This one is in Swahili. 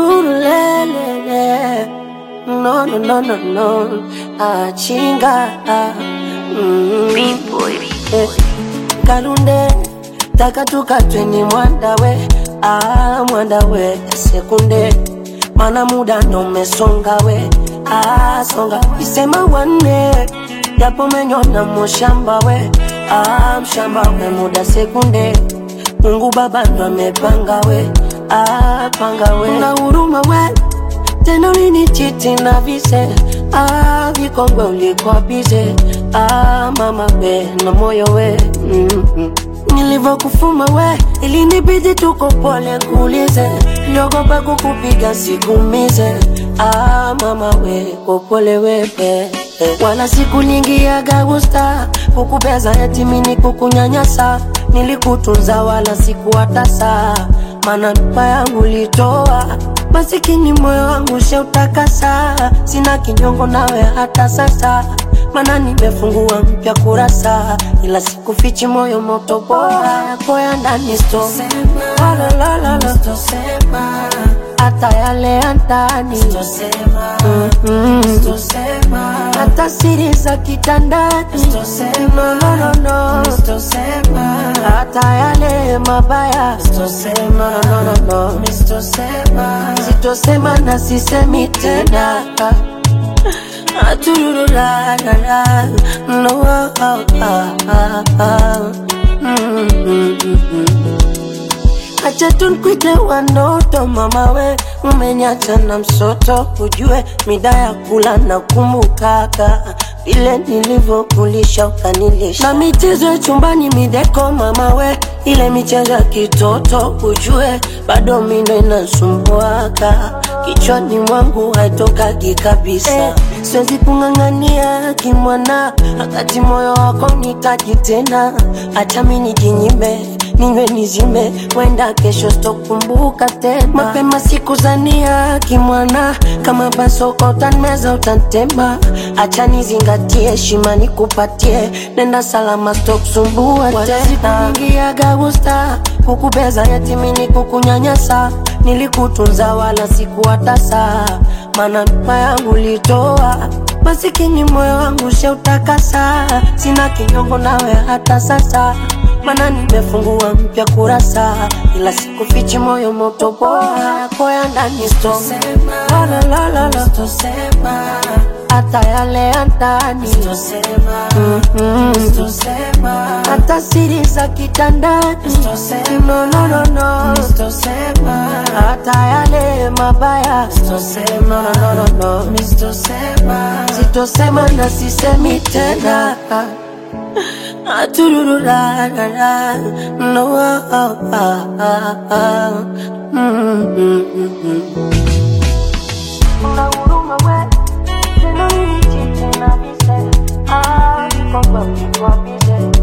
Urulele, no, no, no, no, no, chinga, Big boy. Kalunde, taka tukatweni mwandawe, mwandawe, sekunde, mana muda no mesonga we, songa, isema wane, japo menyona mshamba we, mshamba we muda sekunde, Mungu baba ndo amepanga we, panga we, na huruma we, tena ulinichiti na vise, vikongwe ulikuwa bize, mama we, na moyo we, Nilivo kufuma we, ilinibidi tuko pole kuulize, niliogopa kukupiga sikumize, mama we, kopole wepe, wala siku nyingi ya gagusta, kukubeza yatimini kukunyanyasa, nilikutunza wala sikuwatasa, mana nupa yangu litoa, masikini moyo wangu sheutakasa, sina kinyongo nawe hata sasa, mana nimefungua mpya kurasa, ila sikufichi moyo moto bora yako ya ndani sto sema, la la la sto sema, hata yale ya ndani sto sema, sto sema, hata siri za kitandani sto sema, no no no sto sema, hata yale mabaya sto sema, no no no sto sema, sto sema na sisemi tena. Aturura la la, no, acha tunkwite wanoto mama we, umeniacha na msoto, ujue mida ya kula na kumbukaka, vile nilivyokulisha ukanilisha, na michezo ya chumbani mideko mama we, ile michezo ya kitoto, ujue bado mindo inasumbuaka, kichwani mwangu haitokagi kabisa, siwezi kung'ang'ania kimwana, wakati moyo wako nitaji tena, acha mimi nijinyime, niwe nizime, wenda kesho sitokumbuka tena, mapema sikuzania kimwana, kama basoko utanmeza utantema, acha nizingatie, heshima nikupatie, nenda salama sitokusumbua tena, siku nyingi ya gagusta, kukubeza yatimini kukunyanyasa, nilikutunza wala sikuwatasa, mana nupa yangu litoa, masikini moyo wangu sheutakasa, sina kinyongo nawe hata sasa, mana nimefungua mpya kurasa, ila sikufichi moyo moto bora yako ya ndani sto sema, la la la la sto sema, hata yale ya ndani sto sema, sto sema, hata siri za kitandani sto sema, no no no sto sema, hata yale mabaya sto sema, no no no sto sema, sto sema na sisemi tena. Aturura la la, no, una huruma we, tena ulinichiti na vise, vikongwe ulikuwa bize.